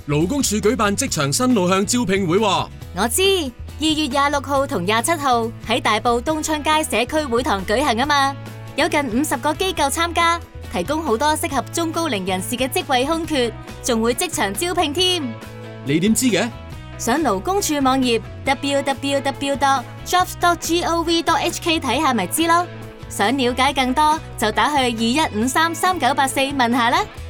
勞工處舉辦職場新路向招聘會喎。 我知，2月26號同27號喺大埔東昌街社區會堂舉行啊嘛，有近50個機構參加，提供好多適合中高齡人士嘅職位空缺，仲會職場招聘添。 你點知嘅？ 上勞工處網頁 www.jobs.gov.hk 睇下咪知咯。想了解更多就打去21533984問下啦。